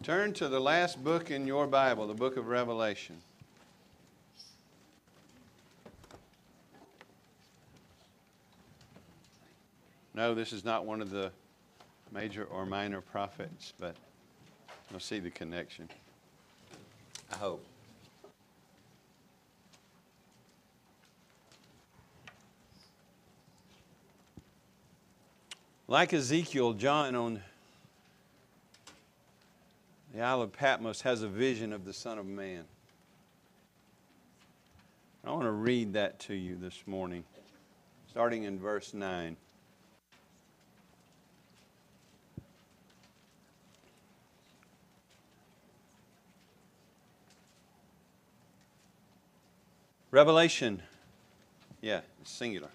Turn to the last book in your Bible, the book of Revelation. No, this is not one of the major or minor prophets, but you'll see the connection. I hope. Like Ezekiel, John on the Isle of Patmos has a vision of the Son of Man. I want to read that to you this morning, starting in verse 9. Revelation, it's singular.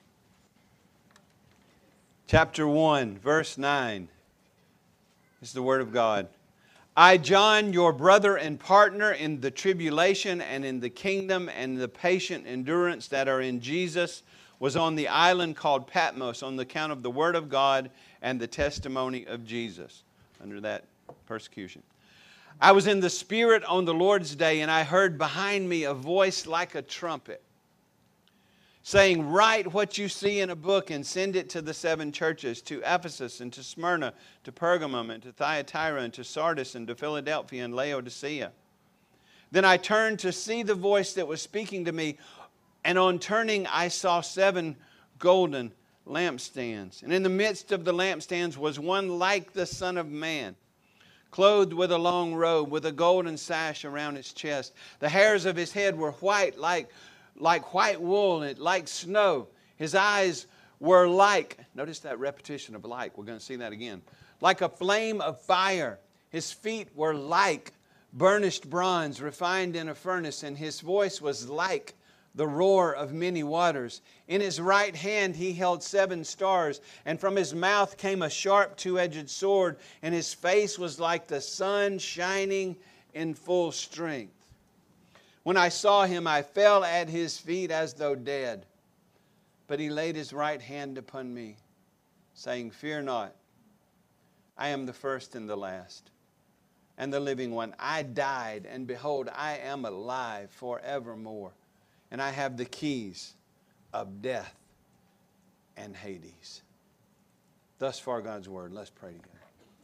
Chapter 1, verse 9. This is the Word of God. I, John, your brother and partner in the tribulation and in the kingdom and the patient endurance that are in Jesus, was on the island called Patmos on the account of the Word of God and the testimony of Jesus, under that persecution. I was in the Spirit on the Lord's day, and I heard behind me a voice like a trumpet, saying, write what you see in a book and send it to the 7 churches, to Ephesus and to Smyrna, to Pergamum and to Thyatira and to Sardis and to Philadelphia and Laodicea. Then I turned to see the voice that was speaking to me, and on turning I saw 7 golden lampstands. And in the midst of the lampstands was one like the Son of Man, clothed with a long robe, with a golden sash around his chest. The hairs of his head were white like white wool, and like snow. His eyes were like, notice that repetition of like, we're going to see that again, like a flame of fire. His feet were like burnished bronze refined in a furnace, and his voice was like the roar of many waters. In his right hand he held 7 stars, and from his mouth came a sharp 2-edged sword, and his face was like the sun shining in full strength. When I saw him, I fell at his feet as though dead. But he laid his right hand upon me, saying, fear not, I am the first and the last, and the living one. I died, and behold, I am alive forevermore, and I have the keys of death and Hades. Thus far, God's word. Let's pray together.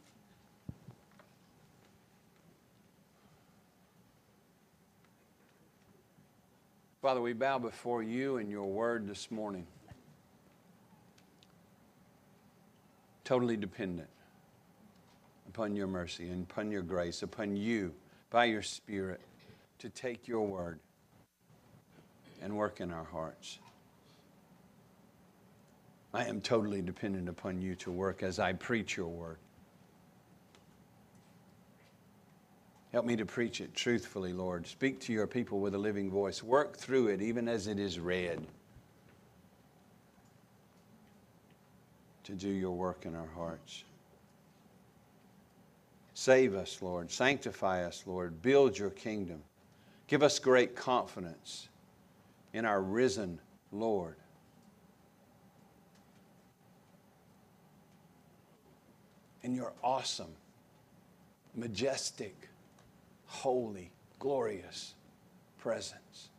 Father, we bow before you and your word this morning, totally dependent upon your mercy and upon your grace, upon you, by your Spirit, to take your word and work in our hearts. I am totally dependent upon you to work as I preach your word. Help me to preach it truthfully, Lord. Speak to your people with a living voice. Work through it even as it is read, to do your work in our hearts. Save us, Lord. Sanctify us, Lord. Build your kingdom. Give us great confidence in our risen Lord. In your awesome, majestic, holy, glorious presence.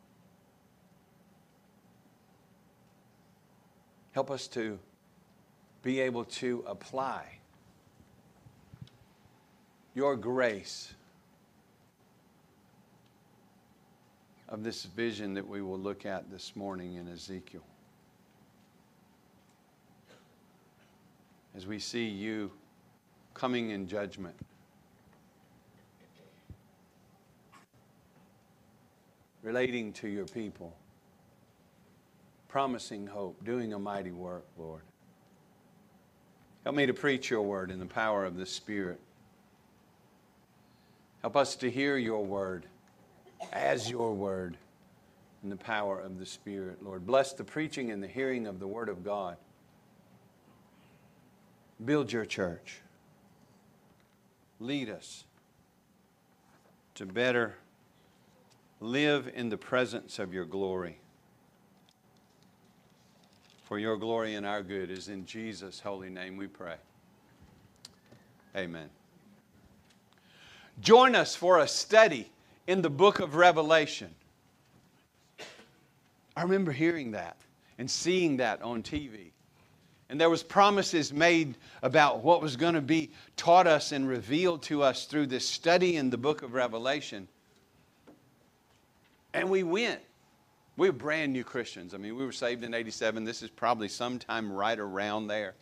Help us to be able to apply your grace of this vision that we will look at this morning in Ezekiel. As we see you coming in judgment, relating to your people, promising hope, doing a mighty work, Lord. Help me to preach your word in the power of the Spirit. Help us to hear your word as your word in the power of the Spirit, Lord. Bless the preaching and the hearing of the word of God. Build your church. Lead us to better live in the presence of your glory. For your glory and our good is in Jesus' holy name we pray. Amen. Join us for a study in the book of Revelation. I remember hearing that and seeing that on TV. And there was promises made about what was going to be taught us and revealed to us through this study in the book of Revelation. And we went. We were brand new Christians. I mean, we were saved in 87. This is probably sometime right around there.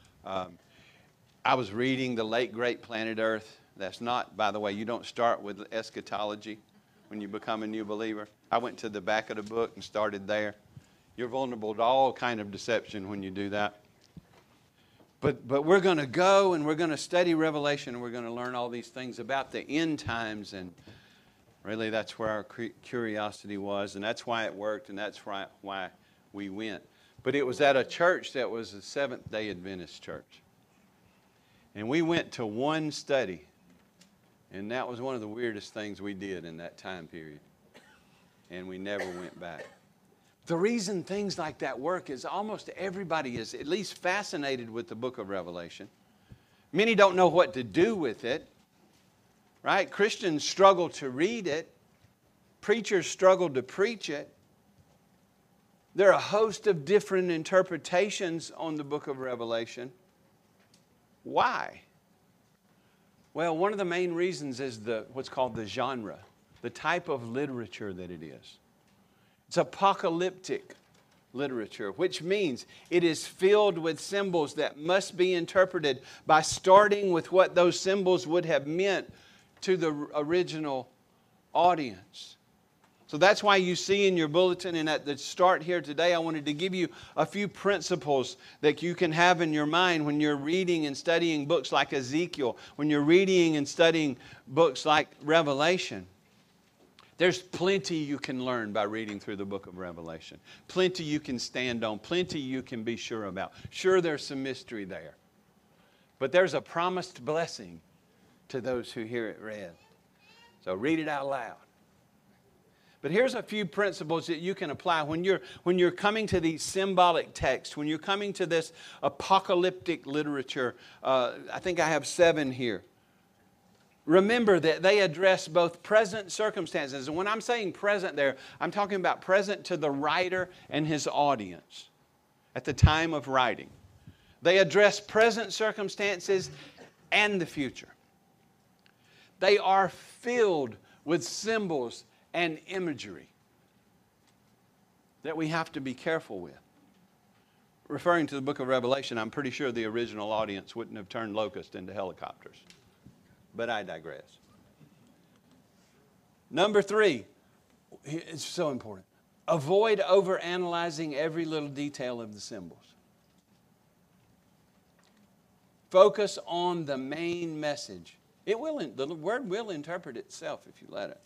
I was reading the late, great Planet Earth. That's not, by the way, you don't start with eschatology when you become a new believer. I went to the back of the book and started there. You're vulnerable to all kind of deception when you do that. But we're going to go and we're going to study Revelation and we're going to learn all these things about the end times. And really that's where our curiosity was, and that's why it worked, and that's why we went. But it was at a church that was a Seventh-day Adventist church. And we went to one study, and that was one of the weirdest things we did in that time period. And we never went back. The reason things like that work is almost everybody is at least fascinated with the book of Revelation. Many don't know what to do with it, right? Christians struggle to read it. Preachers struggle to preach it. There are a host of different interpretations on the book of Revelation. Why? Well, one of the main reasons is what's called the genre, the type of literature that it is. It's apocalyptic literature, which means it is filled with symbols that must be interpreted by starting with what those symbols would have meant to the original audience. So that's why you see in your bulletin and at the start here today, I wanted to give you a few principles that you can have in your mind when you're reading and studying books like Ezekiel, when you're reading and studying books like Revelation. There's plenty you can learn by reading through the book of Revelation. Plenty you can stand on. Plenty you can be sure about. Sure, there's some mystery there. But there's a promised blessing to those who hear it read. So read it out loud. But here's a few principles that you can apply when you're coming to these symbolic texts, when you're coming to this apocalyptic literature. I think I have 7 here. Remember that they address both present circumstances. And when I'm saying present there, I'm talking about present to the writer and his audience at the time of writing. They address present circumstances and the future. They are filled with symbols and imagery that we have to be careful with. Referring to the book of Revelation, I'm pretty sure the original audience wouldn't have turned locusts into helicopters. But I digress. Number 3, it's so important. Avoid overanalyzing every little detail of the symbols. Focus on the main message. The word will interpret itself if you let it.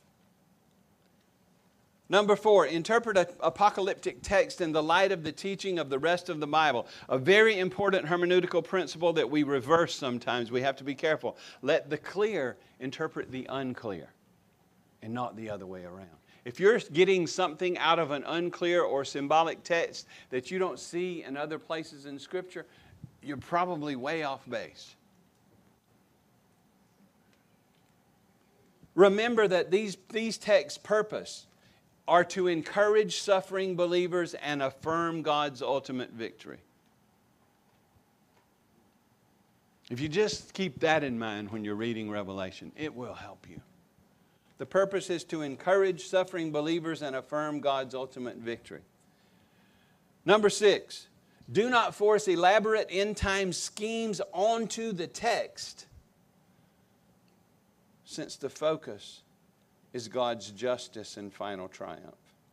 Number 4, interpret an apocalyptic text in the light of the teaching of the rest of the Bible. A very important hermeneutical principle that we reverse sometimes. We have to be careful. Let the clear interpret the unclear and not the other way around. If you're getting something out of an unclear or symbolic text that you don't see in other places in Scripture, you're probably way off base. Remember that these texts' purpose are to encourage suffering believers and affirm God's ultimate victory. If you just keep that in mind when you're reading Revelation, it will help you. The purpose is to encourage suffering believers and affirm God's ultimate victory. Number 6, do not force elaborate end-time schemes onto the text, since the focus is God's justice and final triumph.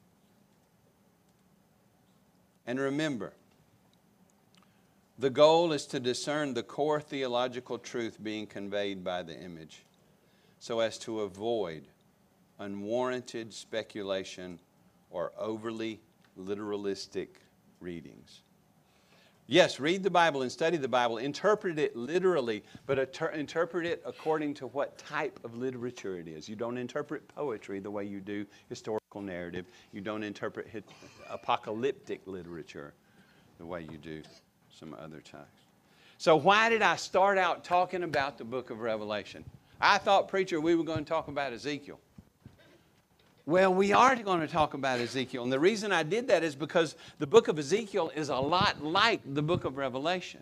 And remember, the goal is to discern the core theological truth being conveyed by the image, so as to avoid unwarranted speculation or overly literalistic readings. Yes, read the Bible and study the Bible. Interpret it literally, but interpret it according to what type of literature it is. You don't interpret poetry the way you do historical narrative. You don't interpret apocalyptic literature the way you do some other types. So why did I start out talking about the book of Revelation? I thought, preacher, we were going to talk about Ezekiel. Well, we are going to talk about Ezekiel. And the reason I did that is because the book of Ezekiel is a lot like the book of Revelation.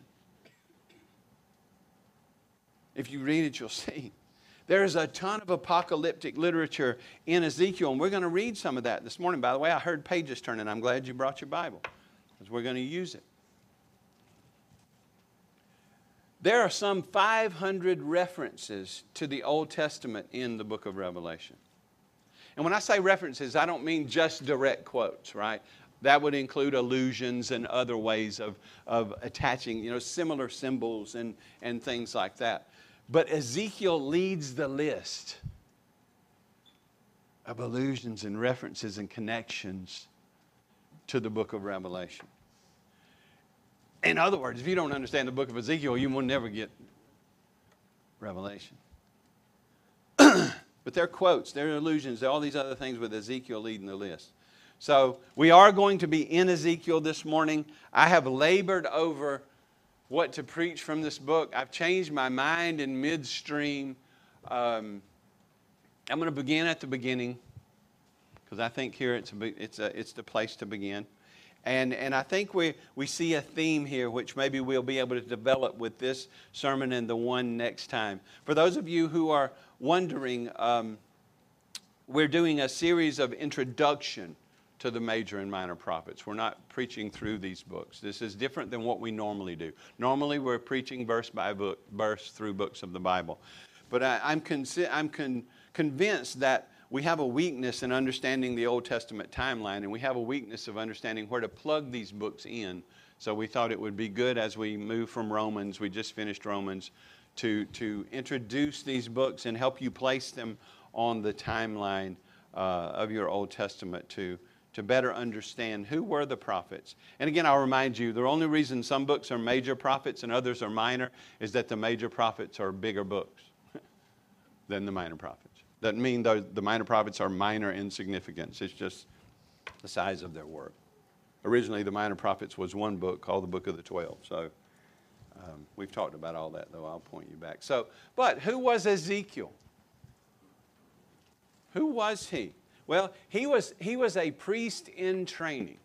If you read it, you'll see. There's a ton of apocalyptic literature in Ezekiel, and we're going to read some of that this morning. By the way, I heard pages turning. I'm glad you brought your Bible, because we're going to use it. There are some 500 references to the Old Testament in the book of Revelation. And when I say references, I don't mean just direct quotes, right? That would include allusions and other ways of attaching, similar symbols and things like that. But Ezekiel leads the list of allusions and references and connections to the book of Revelation. In other words, if you don't understand the book of Ezekiel, you will never get Revelation. But they're quotes, they're allusions, they're all these other things with Ezekiel leading the list. So we are going to be in Ezekiel this morning. I have labored over what to preach from this book. I've changed my mind in midstream. I'm going to begin at the beginning, because I think here it's the place to begin. And I think we see a theme here which maybe we'll be able to develop with this sermon and the one next time. For those of you who are wondering, we're doing a series of introduction to the major and minor prophets. We're not preaching through these books. This is different than what we normally do. Normally we're preaching verse by verse through books of the Bible. But I'm convinced that we have a weakness in understanding the Old Testament timeline, and we have a weakness of understanding where to plug these books in. So we thought it would be good as we move from Romans, we just finished Romans, to introduce these books and help you place them on the timeline of your Old Testament to better understand who were the prophets. And again, I'll remind you, the only reason some books are major prophets and others are minor is that the major prophets are bigger books than the minor prophets. Doesn't mean the minor prophets are minor in significance. It's just the size of their work. Originally, the minor prophets was one book called the Book of the 12. So we've talked about all that, though. I'll point you back. But who was Ezekiel? Who was he? Well, he was a priest in training.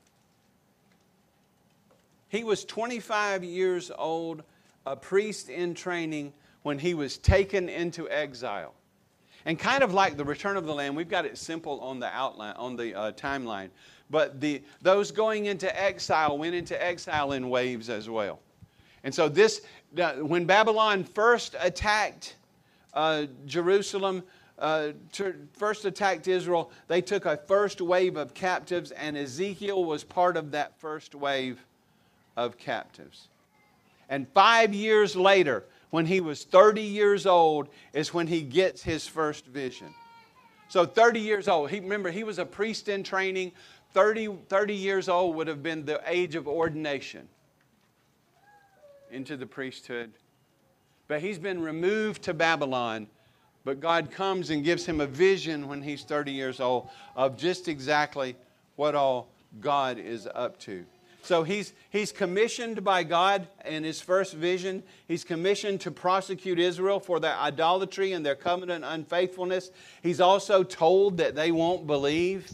He was 25 years old, a priest in training, when he was taken into exile. And kind of like the return of the Lamb, we've got it simple on the outline, on the timeline. But those going into exile went into exile in waves as well. And so when Babylon first attacked Jerusalem, first attacked Israel, they took a first wave of captives, and Ezekiel was part of that first wave of captives. And 5 years later, when he was 30 years old, is when he gets his first vision. So 30 years old. Remember, he was a priest in training. 30 years old would have been the age of ordination into the priesthood. But he's been removed to Babylon. But God comes and gives him a vision when he's 30 years old of just exactly what all God is up to. So he's commissioned by God in his first vision. He's commissioned to prosecute Israel for their idolatry and their covenant unfaithfulness. He's also told that they won't believe.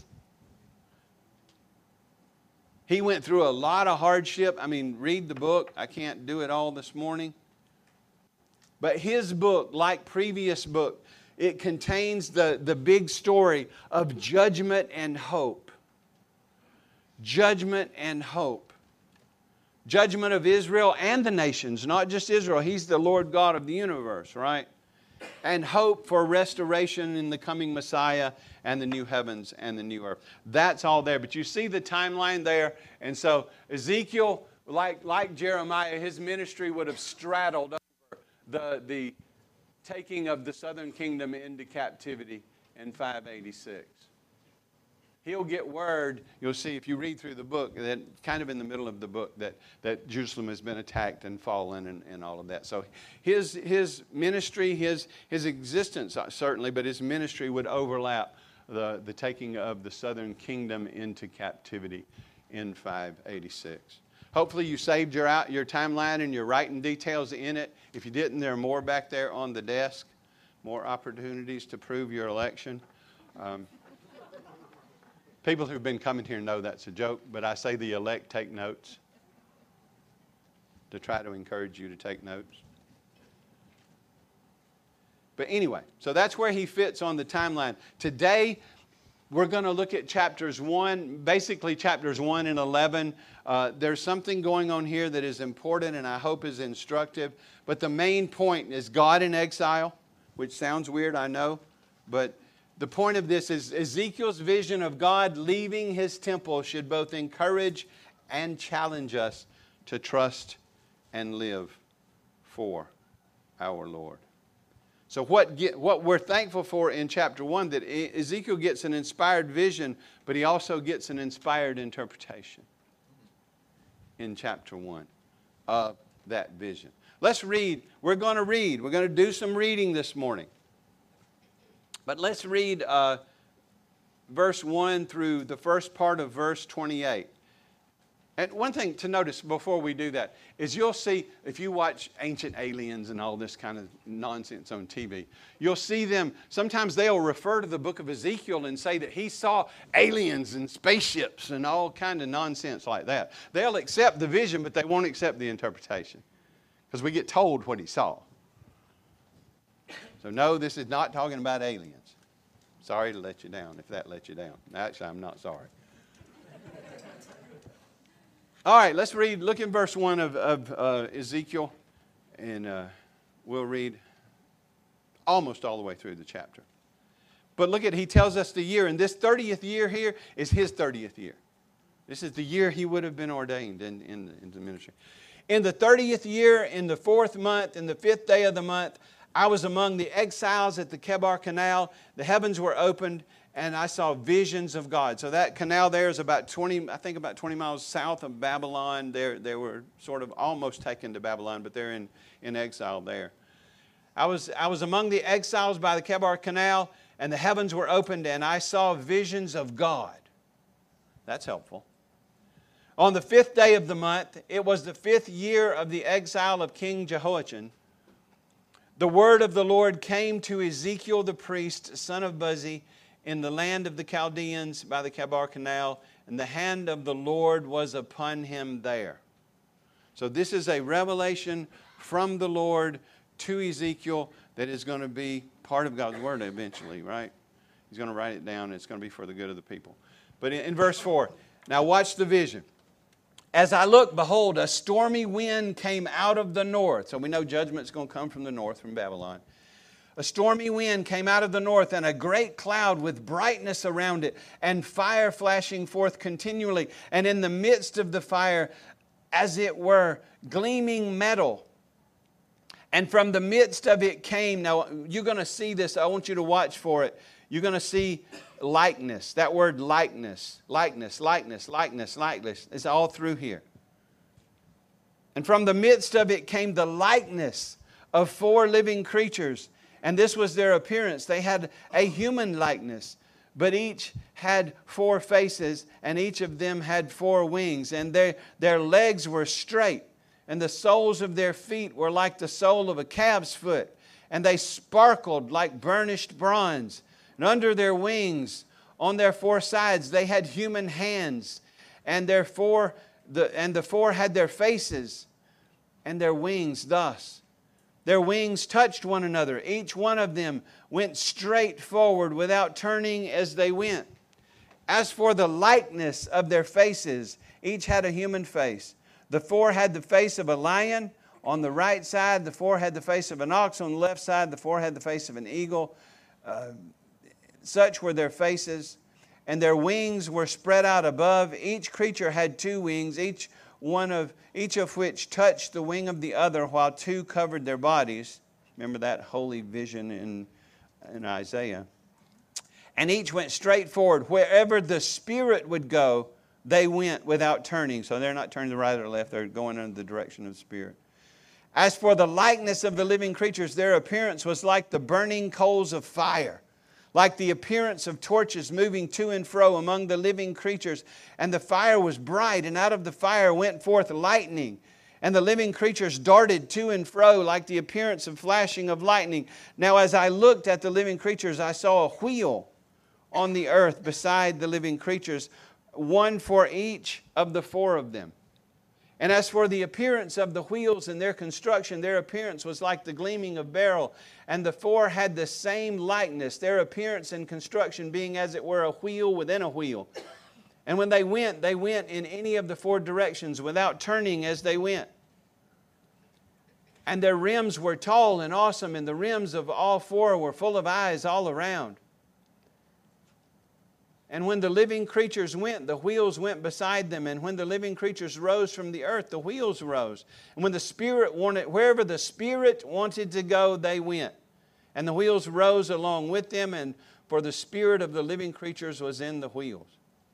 He went through a lot of hardship. I mean, read the book. I can't do it all this morning. But his book, like previous book, it contains the big story of judgment and hope. Judgment and hope. Judgment of Israel and the nations, not just Israel. He's the Lord God of the universe, right? And hope for restoration in the coming Messiah and the new heavens and the new earth. That's all there. But you see the timeline there. And so Ezekiel, like Jeremiah, his ministry would have straddled over the taking of the southern kingdom into captivity in 586. He'll get word, you'll see if you read through the book, that kind of in the middle of the book, that Jerusalem has been attacked and fallen and all of that. So his ministry, his existence certainly, but his ministry would overlap the taking of the southern kingdom into captivity in 586. Hopefully you saved your timeline and you're writing details in it. If you didn't, there are more back there on the desk. More opportunities to prove your election. People who've been coming here know that's a joke, but I say the elect take notes to try to encourage you to take notes. But anyway, so that's where he fits on the timeline. Today, we're going to look at chapters 1, basically chapters 1 and 11. There's something going on here that is important and I hope is instructive. But the main point is God in exile, which sounds weird, I know. But the point of this is Ezekiel's vision of God leaving his temple should both encourage and challenge us to trust and live for our Lord. So what we're thankful for in chapter 1, that Ezekiel gets an inspired vision, but he also gets an inspired interpretation in chapter 1 of that vision. Let's read. We're going to read. We're going to do some reading this morning. But let's read verse 1 through the first part of verse 28. And one thing to notice before we do that is you'll see, if you watch Ancient Aliens and all this kind of nonsense on TV, you'll see them, sometimes they'll refer to the book of Ezekiel and say that he saw aliens and spaceships and all kind of nonsense like that. They'll accept the vision, but they won't accept the interpretation because we get told what he saw. So no, this is not talking about aliens. Sorry to let you down if that let you down. Actually, I'm not sorry. All right, let's read. Look in verse 1 of Ezekiel, and we'll read almost all the way through the chapter. But look at, he tells us the year, and this 30th year here is his 30th year. This is the year he would have been ordained in the ministry. In the 30th year, in the 4th month, in the 5th day of the month, I was among the exiles at the Kebar Canal. The heavens were opened, and I saw visions of God. So that canal there is about 20 miles south of Babylon. They were sort of almost taken to Babylon, but they're in exile there. I was among the exiles by the Kebar Canal, and the heavens were opened, and I saw visions of God. That's helpful. On the 5th day of the month, it was the 5th year of the exile of King Jehoiachin. The word of the Lord came to Ezekiel the priest, son of Buzi, in the land of the Chaldeans by the Kebar Canal, and the hand of the Lord was upon him there. So this is a revelation from the Lord to Ezekiel that is going to be part of God's word eventually, right? He's going to write it down, and it's going to be for the good of the people. But in verse 4, now watch the vision. As I looked, behold, a stormy wind came out of the north. So we know judgment's going to come from the north, from Babylon. A stormy wind came out of the north, and a great cloud with brightness around it, and fire flashing forth continually. And in the midst of the fire, as it were, gleaming metal. And from the midst of it came, now you're going to see this, I want you to watch for it. You're going to see likeness. That word likeness, likeness. It's all through here. And from the midst of it came the likeness of 4 living creatures. And this was their appearance. They had a human likeness, but each had 4 faces, and each of them had 4 wings. And their legs were straight, and the soles of their feet were like the sole of a calf's foot. And they sparkled like burnished bronze. And under their wings, on their 4 sides, they had human hands. And the 4 had their faces and their wings thus. Their wings touched one another. Each one of them went straight forward without turning as they went. As for the likeness of their faces, each had a human face. The 4 had the face of a lion on the right side. The 4 had the face of an ox on the left side. The 4 had the face of an eagle. Such were their faces. And their wings were spread out above. Each creature had 2 wings, each of which touched the wing of the other, while 2 covered their bodies. Remember that holy vision in Isaiah. And each went straight forward. Wherever the Spirit would go, they went without turning. So they're not turning to the right or left. They're going in the direction of the Spirit. As for the likeness of the living creatures, their appearance was like the burning coals of fire, like the appearance of torches moving to and fro among the living creatures. And the fire was bright, and out of the fire went forth lightning. And the living creatures darted to and fro like the appearance of flashing of lightning. Now as I looked at the living creatures, I saw a wheel on the earth beside the living creatures, one for each of the four of them. And as for the appearance of the wheels and their construction, their appearance was like the gleaming of beryl. And the four had the same likeness, their appearance and construction being as it were a wheel within a wheel. And when they went in any of the four directions without turning as they went. And their rims were tall and awesome, and the rims of all four were full of eyes all around. And when the living creatures went, the wheels went beside them. And when the living creatures rose from the earth, the wheels rose. And when the Spirit wanted, wherever the Spirit wanted to go, they went. And the wheels rose along with them, and for the spirit of the living creatures was in the wheels.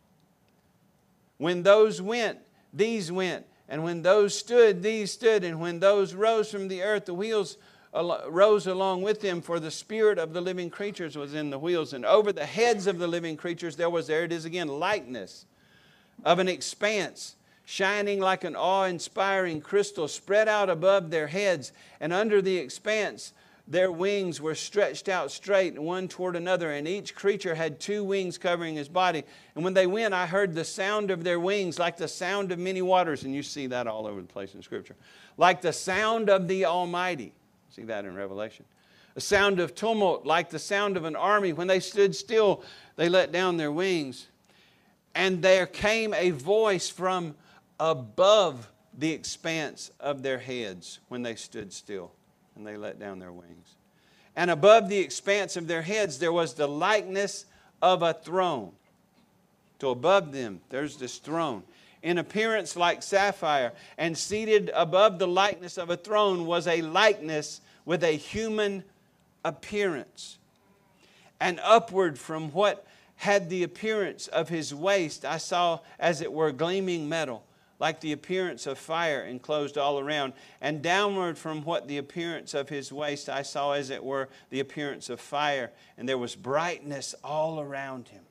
When those went, these went. And when those stood, these stood. And when those rose from the earth, the wheels rose along with them, for the spirit of the living creatures was in the wheels. And over the heads of the living creatures there it is again, likeness of an expanse, shining like an awe-inspiring crystal, spread out above their heads. And under the expanse their wings were stretched out straight, one toward another, and each creature had two wings covering his body. And when they went, I heard the sound of their wings like the sound of many waters. And you see that all over the place in Scripture. Like the sound of the Almighty. See that in Revelation. A sound of tumult like the sound of an army. When they stood still, they let down their wings. And there came a voice from above the expanse of their heads when they stood still and they let down their wings. And above the expanse of their heads there was the likeness of a throne. So above them there's this throne. In appearance like sapphire, and seated above the likeness of a throne was a likeness with a human appearance. And upward from what had the appearance of his waist, I saw as it were gleaming metal, like the appearance of fire enclosed all around. And downward from what the appearance of his waist, I saw as it were the appearance of fire, and there was brightness all around him.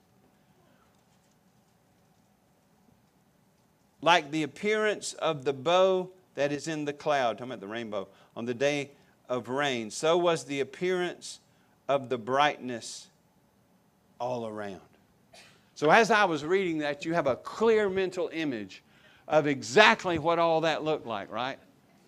Like the appearance of the bow that is in the cloud, talking about the rainbow, on the day of rain, so was the appearance of the brightness all around. So as I was reading that, you have a clear mental image of exactly what all that looked like, right?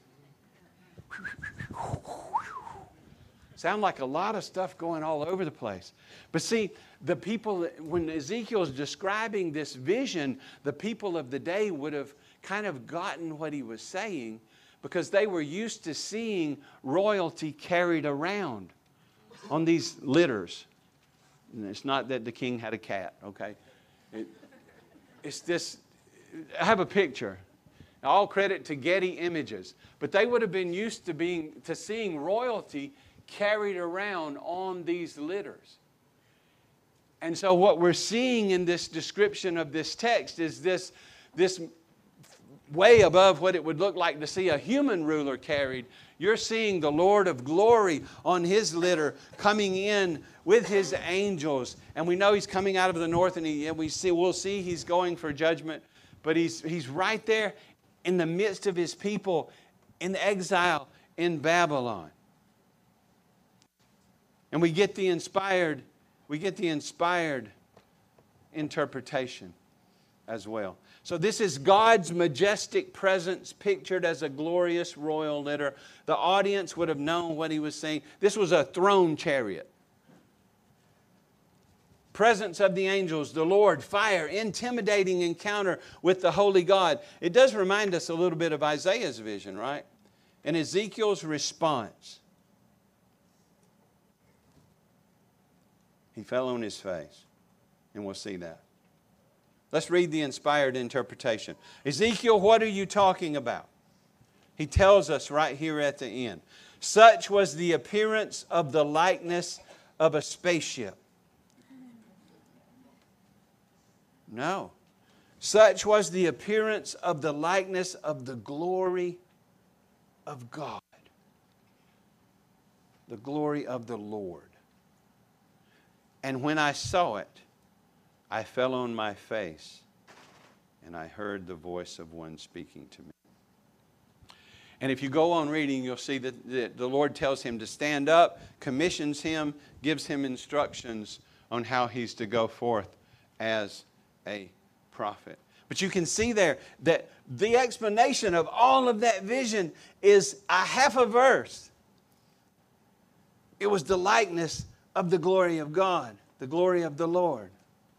Sound like a lot of stuff going all over the place. But see, the people, when Ezekiel is describing this vision, the people of the day would have kind of gotten what he was saying because they were used to seeing royalty carried around on these litters. And it's not that the king had a cat, okay? It's this, I have a picture. All credit to Getty Images. But they would have been used to seeing royalty carried around on these litters. And so what we're seeing in this description of this text is this way above what it would look like to see a human ruler carried. You're seeing the Lord of glory on his litter coming in with his angels. And we know he's coming out of the north, and we'll see he's going for judgment. But he's right there in the midst of his people in exile in Babylon. And we get the inspired interpretation as well. So this is God's majestic presence pictured as a glorious royal litter. The audience would have known what he was saying. This was a throne chariot. Presence of the angels, the Lord, fire, intimidating encounter with the holy God. It does remind us a little bit of Isaiah's vision, right? And Ezekiel's response. He fell on his face. And we'll see that. Let's read the inspired interpretation. Ezekiel, what are you talking about? He tells us right here at the end. Such was the appearance of the likeness of a spaceship. No. Such was the appearance of the likeness of the glory of God. The glory of the Lord. And when I saw it, I fell on my face, and I heard the voice of one speaking to me. And if you go on reading, you'll see that the Lord tells him to stand up, commissions him, gives him instructions on how he's to go forth as a prophet. But you can see there that the explanation of all of that vision is a half a verse. It was the likeness of the glory of God, the glory of the Lord.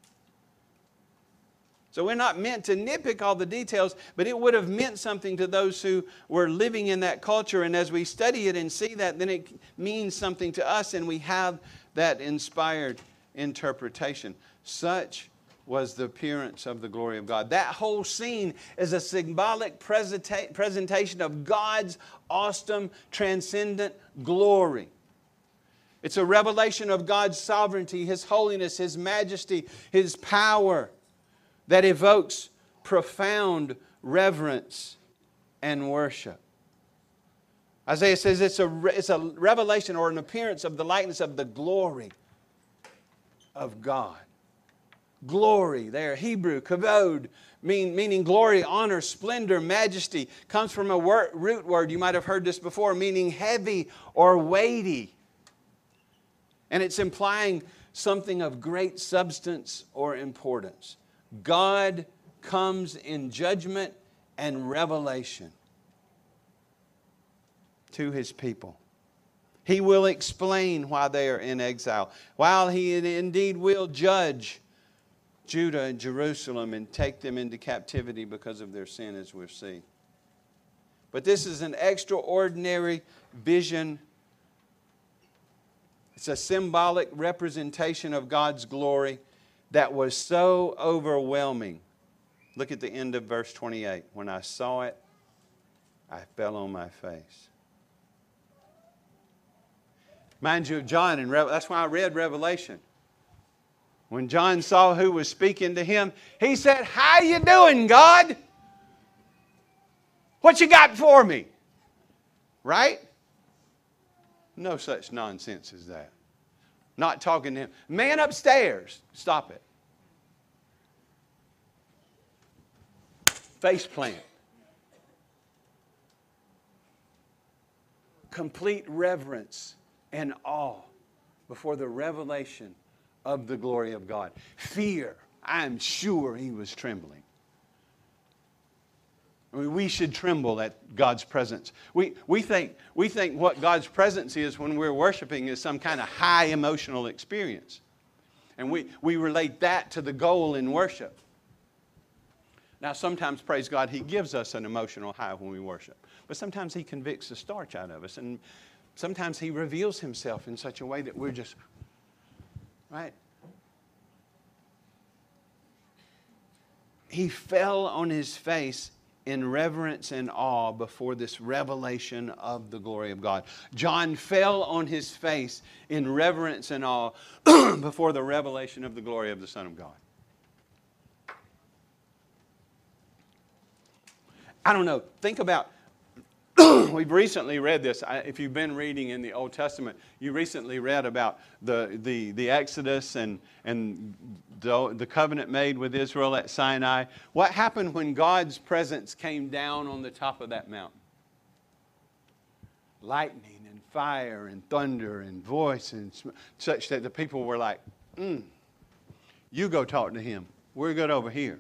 So we're not meant to nitpick all the details, but it would have meant something to those who were living in that culture. And as we study it and see that, then it means something to us, and we have that inspired interpretation. Such was the appearance of the glory of God. That whole scene is a symbolic presentation of God's awesome, transcendent glory. It's a revelation of God's sovereignty, His holiness, His majesty, His power, that evokes profound reverence and worship. Isaiah says it's a revelation or an appearance of the likeness of the glory of God. Glory there, Hebrew, kavod, meaning glory, honor, splendor, majesty, comes from a root word, you might have heard this before, meaning heavy or weighty. And it's implying something of great substance or importance. God comes in judgment and revelation to His people. He will explain why they are in exile, while He indeed will judge Judah and Jerusalem and take them into captivity because of their sin, as we'll see. But this is an extraordinary vision. It's a symbolic representation of God's glory that was so overwhelming. Look at the end of verse 28. When I saw it, I fell on my face. Mind you, John, that's why I read Revelation. When John saw who was speaking to him, he said, "How you doing, God? What you got for me?" Right? No such nonsense as that. Not talking to him. Man upstairs. Stop it. Face plant. Complete reverence and awe before the revelation of the glory of God. Fear. I am sure he was trembling. I mean, we should tremble at God's presence. We think what God's presence is when we're worshiping is some kind of high emotional experience. And we relate that to the goal in worship. Now, sometimes, praise God, He gives us an emotional high when we worship. But sometimes He convicts the starch out of us. And sometimes He reveals Himself in such a way that we're just, right? He fell on His face in reverence and awe before this revelation of the glory of God. John fell on his face in reverence and awe before the revelation of the glory of the Son of God. I don't know. Think about, we've recently read this. If you've been reading in the Old Testament, you recently read about the Exodus and the covenant made with Israel at Sinai. What happened when God's presence came down on the top of that mountain? Lightning and fire and thunder and voice and such that the people were like, you go talk to Him. We're good over here.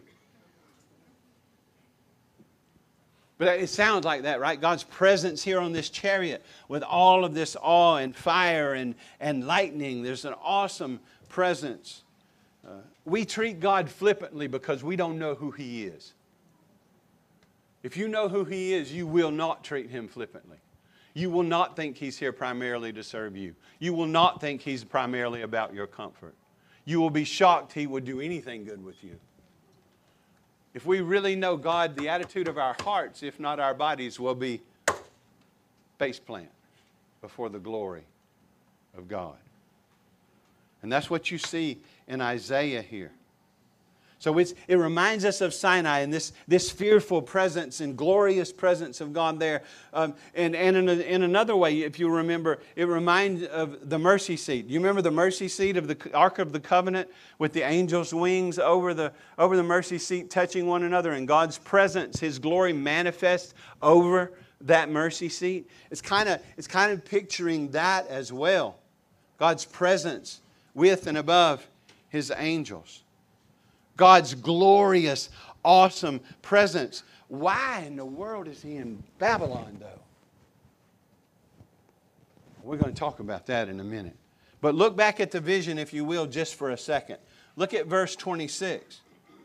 But it sounds like that, right? God's presence here on this chariot with all of this awe and fire and lightning. There's an awesome presence. We treat God flippantly because we don't know who He is. If you know who He is, you will not treat Him flippantly. You will not think He's here primarily to serve you. You will not think He's primarily about your comfort. You will be shocked He would do anything good with you. If we really know God, the attitude of our hearts, if not our bodies, will be faceplant before the glory of God. And that's what you see in Isaiah here. So it reminds us of Sinai and this fearful presence and glorious presence of God there. And in another way, if you remember, it reminds of the mercy seat. You remember the mercy seat of the Ark of the Covenant with the angels' wings over the mercy seat touching one another, and God's presence, His glory manifests over that mercy seat. It's kind of picturing that as well. God's presence with and above His angels. God's glorious, awesome presence. Why in the world is He in Babylon, though? We're going to talk about that in a minute. But look back at the vision, if you will, just for a second. Look at verse 26.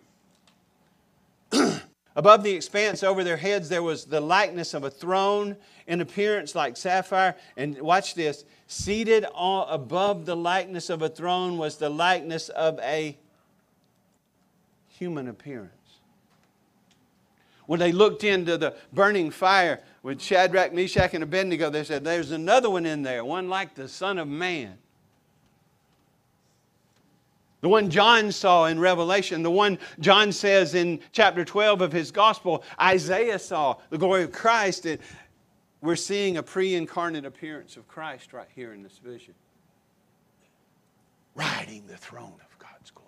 Above the expanse over their heads there was the likeness of a throne, in appearance like sapphire. And watch this. Seated above the likeness of a throne was the likeness of a human appearance. When they looked into the burning fire with Shadrach, Meshach, and Abednego, they said, there's another one in there, one like the Son of Man. The one John saw in Revelation, the one John says in chapter 12 of his gospel, Isaiah saw, the glory of Christ. We're seeing a pre-incarnate appearance of Christ right here in this vision. Riding the throne of God's glory.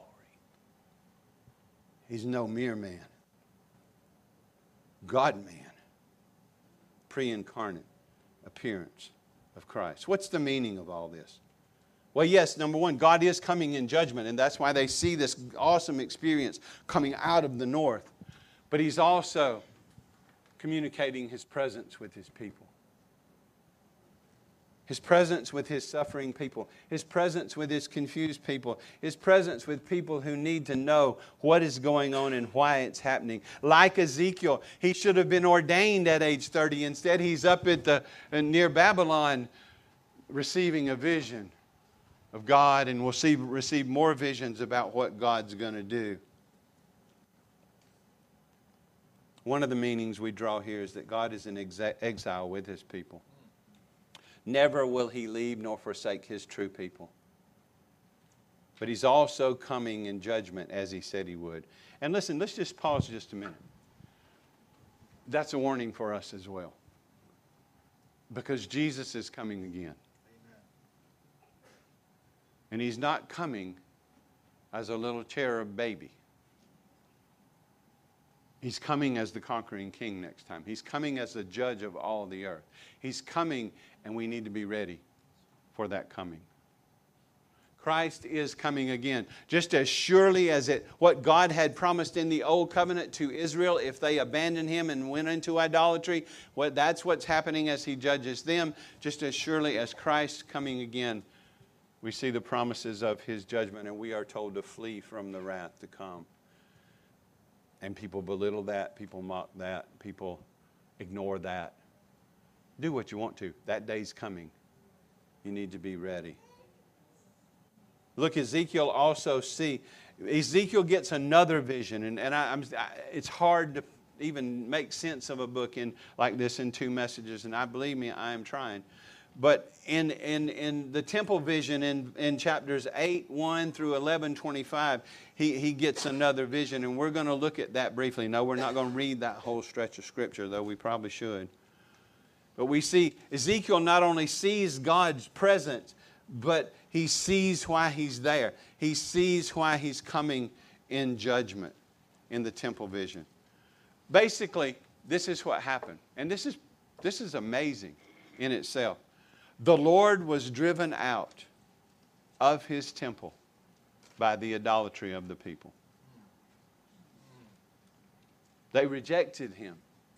He's no mere man. God-man. Pre-incarnate appearance of Christ. What's the meaning of all this? Well, yes, number one, God is coming in judgment, and that's why they see this awesome experience coming out of the north. But He's also communicating His presence with His people. His presence with His suffering people. His presence with His confused people. His presence with people who need to know what is going on and why it's happening. Like Ezekiel, he should have been ordained at age 30. Instead, he's up at near Babylon receiving a vision of God, and we'll receive more visions about what God's going to do. One of the meanings we draw here is that God is in exile with His people. Never will He leave nor forsake His true people. But He's also coming in judgment as He said He would. And listen, let's just pause just a minute. That's a warning for us as well. Because Jesus is coming again. And He's not coming as a little cherub baby. He's coming as the conquering king next time. He's coming as the judge of all the earth. He's coming, and we need to be ready for that coming. Christ is coming again. Just as surely as what God had promised in the old covenant to Israel, if they abandoned Him and went into idolatry, that's what's happening as He judges them. Just as surely as Christ coming again, we see the promises of His judgment, and we are told to flee from the wrath to come. And people belittle that, people mock that, people ignore that. Do what you want to. That day's coming. You need to be ready. Look, Ezekiel gets another vision, and it's hard to even make sense of a book like this in 2 messages, and believe me, I am trying. But in the temple vision in chapters 8:1 through 11:25, he gets another vision, and we're going to look at that briefly. No, we're not going to read that whole stretch of Scripture, though we probably should. But we see Ezekiel not only sees God's presence, but he sees why He's there. He sees why He's coming in judgment in the temple vision. Basically, this is what happened. And this is amazing in itself. The Lord was driven out of His temple by the idolatry of the people. They rejected Him.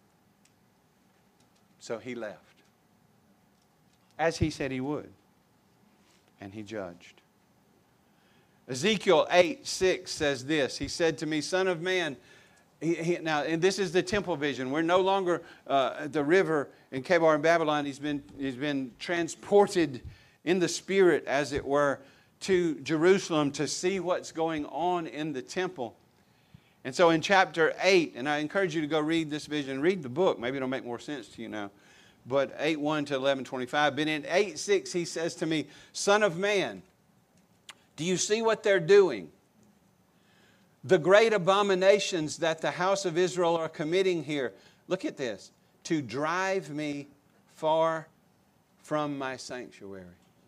So He left. As He said He would. And He judged. Ezekiel 8:6 says this. He said to me, Son of man, now, and this is the temple vision. We're no longer at the river in Kebar in Babylon. He's been transported in the Spirit, as it were, to Jerusalem to see what's going on in the temple. And so in chapter 8, and I encourage you to go read this vision. Read the book. Maybe it'll make more sense to you now. But 8:1 to 11:25. But in 8:6, he says to me, Son of man, do you see what they're doing? The great abominations that the house of Israel are committing here. Look at this. To drive me far from my sanctuary.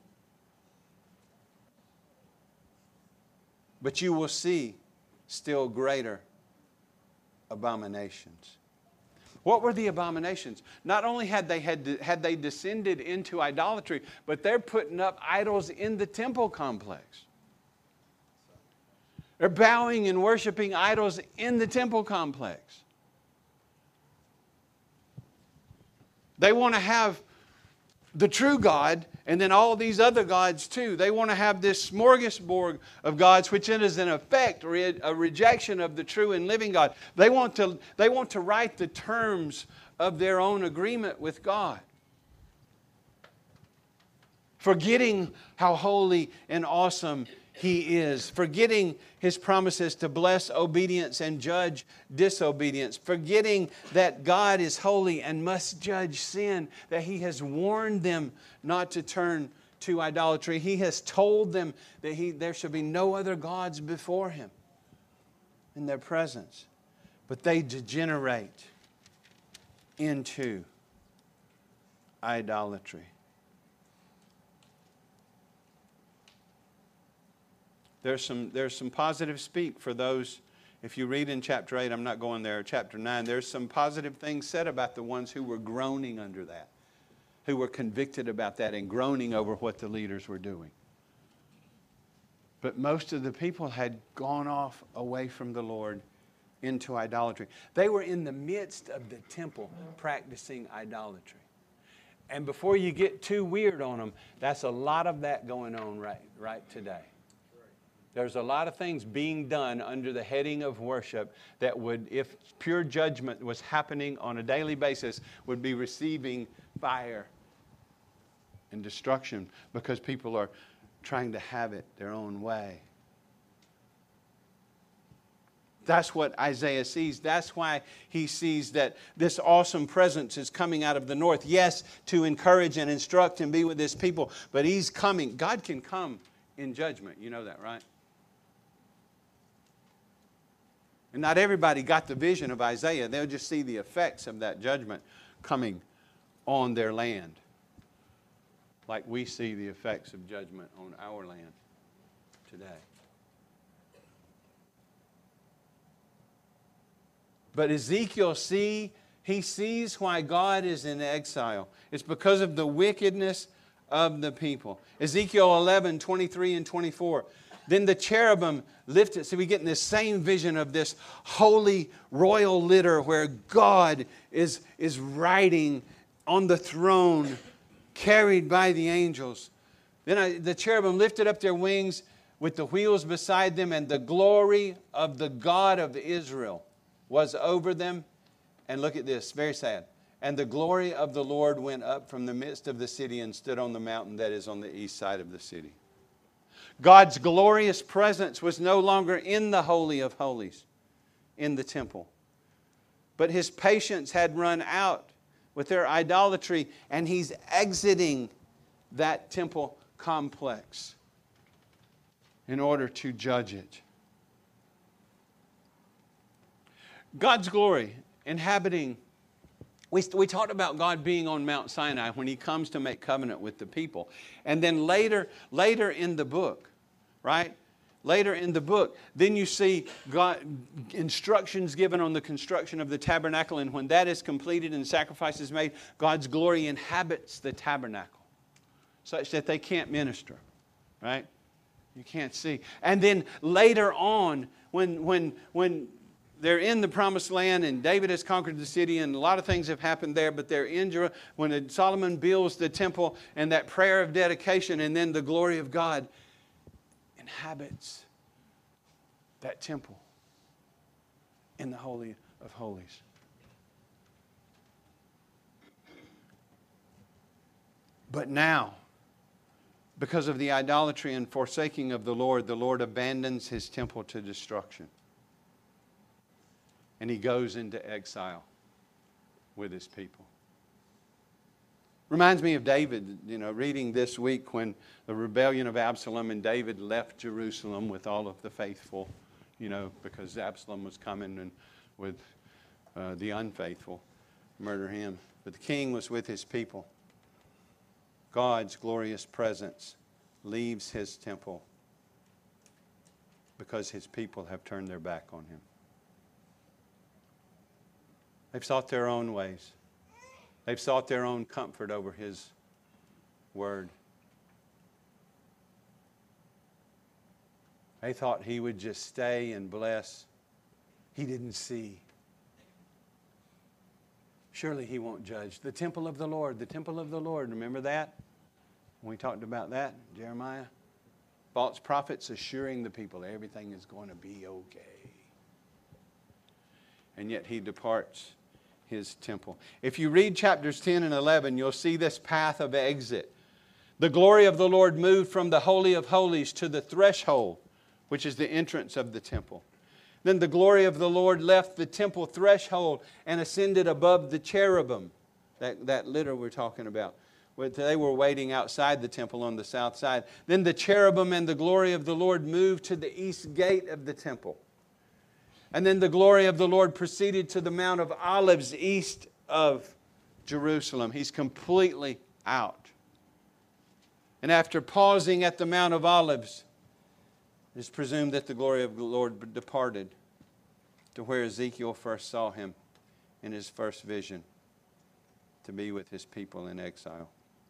But you will see still greater abominations. What were the abominations? Not only had they descended into idolatry, but they're putting up idols in the temple complex. They're bowing and worshiping idols in the temple complex. They want to have the true God and then all these other gods too. They want to have this smorgasbord of gods, which is in effect a rejection of the true and living God. They want to write the terms of their own agreement with God, forgetting how holy and awesome He is, forgetting His promises to bless obedience and judge disobedience, forgetting that God is holy and must judge sin, that He has warned them not to turn to idolatry. He has told them that there shall be no other gods before Him in their presence. But they degenerate into idolatry. There's some positive speak for those. If you read in chapter 8, I'm not going there, chapter 9, there's some positive things said about the ones who were groaning under that, who were convicted about that and groaning over what the leaders were doing. But most of the people had gone off away from the Lord into idolatry. They were in the midst of the temple practicing idolatry. And before you get too weird on them, that's a lot of that going on right today. There's a lot of things being done under the heading of worship that would, if pure judgment was happening on a daily basis, would be receiving fire and destruction because people are trying to have it their own way. That's what Isaiah sees. That's why he sees that this awesome presence is coming out of the north. Yes, to encourage and instruct and be with His people, but He's coming. God can come in judgment. You know that, right? And not everybody got the vision of Isaiah. They'll just see the effects of that judgment coming on their land, like we see the effects of judgment on our land today. But Ezekiel he sees why God is in exile. It's because of the wickedness of the people. Ezekiel 11:23 and 24. Then the cherubim lifted. So we get in this same vision of this holy royal litter where God is riding on the throne, carried by the angels. Then the cherubim lifted up their wings with the wheels beside them, and the glory of the God of Israel was over them. And look at this, very sad. And the glory of the Lord went up from the midst of the city and stood on the mountain that is on the east side of the city. God's glorious presence was no longer in the Holy of Holies, in the temple. But His patience had run out with their idolatry, and He's exiting that temple complex in order to judge it. God's glory inhabiting. We talked about God being on Mount Sinai when He comes to make covenant with the people. And then later in the book, right? Later in the book, then you see God, instructions given on the construction of the tabernacle. And when that is completed and sacrifices made, God's glory inhabits the tabernacle such that they can't minister, right? You can't see. And then later on, when they're in the promised land and David has conquered the city and a lot of things have happened there, but they're in Jerusalem when Solomon builds the temple and that prayer of dedication, and then the glory of God inhabits that temple in the Holy of Holies. But now, because of the idolatry and forsaking of the Lord abandons His temple to destruction. And He goes into exile with His people. Reminds me of David, reading this week when the rebellion of Absalom and David left Jerusalem with all of the faithful, because Absalom was coming and with the unfaithful, murder him. But the king was with his people. God's glorious presence leaves His temple because His people have turned their back on Him. They've sought their own ways. They've sought their own comfort over His Word. They thought He would just stay and bless. He didn't see. Surely He won't judge. The temple of the Lord, the temple of the Lord. Remember that? When we talked about that, Jeremiah? False prophets assuring the people everything is going to be okay. And yet He departs His temple. If you read chapters 10 and 11, you'll see this path of exit. The glory of the Lord moved from the Holy of Holies to the threshold, which is the entrance of the temple. Then the glory of the Lord left the temple threshold and ascended above the cherubim, that litter we're talking about. They were waiting outside the temple on the south side. Then the cherubim and the glory of the Lord moved to the east gate of the temple. And then the glory of the Lord proceeded to the Mount of Olives east of Jerusalem. He's completely out. And after pausing at the Mount of Olives, it is presumed that the glory of the Lord departed to where Ezekiel first saw Him in his first vision, to be with His people in exile.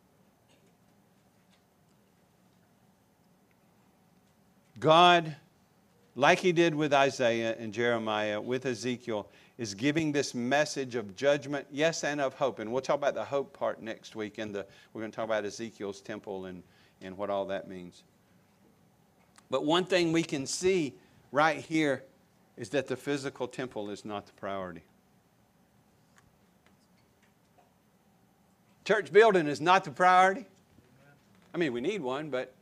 God, like He did with Isaiah and Jeremiah, with Ezekiel, is giving this message of judgment, yes, and of hope. And we'll talk about the hope part next week. We're going to talk about Ezekiel's temple and what all that means. But one thing we can see right here is that the physical temple is not the priority. Church building is not the priority. I mean, we need one, but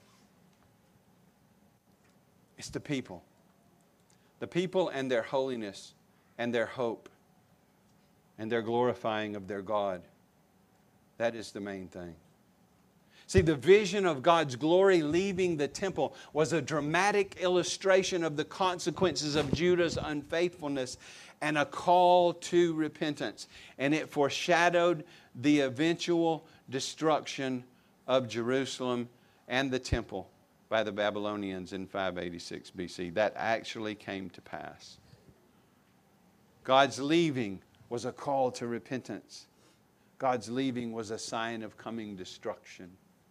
it's the people. The people and their holiness and their hope and their glorifying of their God. That is the main thing. See, the vision of God's glory leaving the temple was a dramatic illustration of the consequences of Judah's unfaithfulness and a call to repentance. And it foreshadowed the eventual destruction of Jerusalem and the temple by the Babylonians in 586 BC. That actually came to pass. God's leaving was a call to repentance. God's leaving was a sign of coming destruction.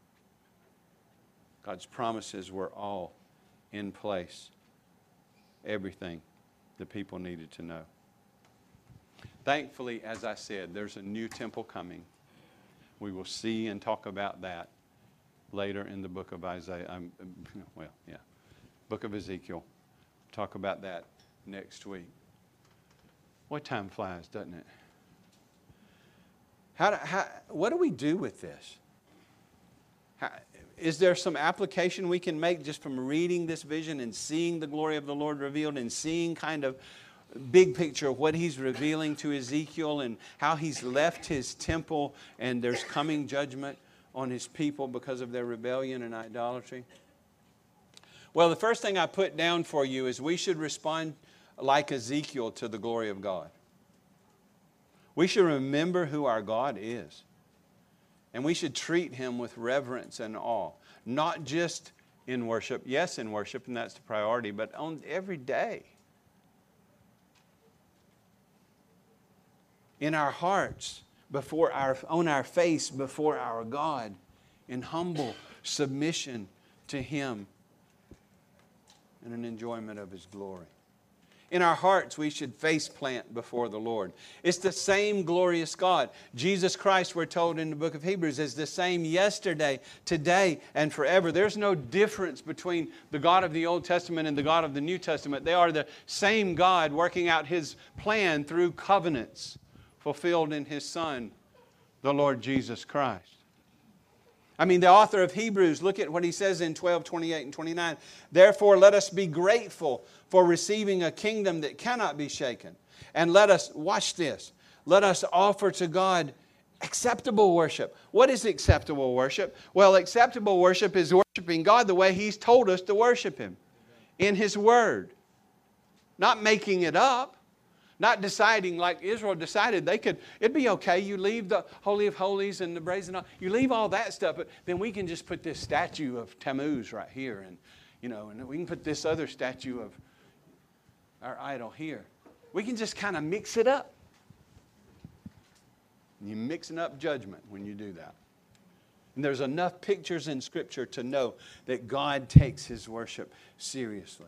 God's promises were all in place. Everything the people needed to know. Thankfully, as I said, there's a new temple coming. We will see and talk about that later in the book of Isaiah. Book of Ezekiel. Talk about that next week. What time flies, doesn't it? What do we do with this? Is there some application we can make just from reading this vision and seeing the glory of the Lord revealed and seeing kind of big picture of what He's revealing to Ezekiel and how He's left His temple and there's coming judgment on His people because of their rebellion and idolatry? Well, the first thing I put down for you is we should respond like Ezekiel to the glory of God. We should remember who our God is. And we should treat Him with reverence and awe. Not just in worship. Yes, in worship, and that's the priority, but on every day. In our hearts, on our face before our God, in humble submission to Him and an enjoyment of His glory. In our hearts, we should face plant before the Lord. It's the same glorious God. Jesus Christ, we're told in the book of Hebrews, is the same yesterday, today, and forever. There's no difference between the God of the Old Testament and the God of the New Testament. They are the same God working out His plan through covenants fulfilled in His Son, the Lord Jesus Christ. I mean, the author of Hebrews, look at what he says in 12, 28, and 29. Therefore, let us be grateful for receiving a kingdom that cannot be shaken. And let us, watch this, let us offer to God acceptable worship. What is acceptable worship? Well, acceptable worship is worshiping God the way He's told us to worship Him. In His Word. Not making it up. Not deciding like Israel decided it'd be okay. You leave the Holy of Holies and the brazen, you leave all that stuff, but then we can just put this statue of Tammuz right here, and we can put this other statue of our idol here. We can just kind of mix it up. You're mixing up judgment when you do that. And there's enough pictures in Scripture to know that God takes His worship seriously.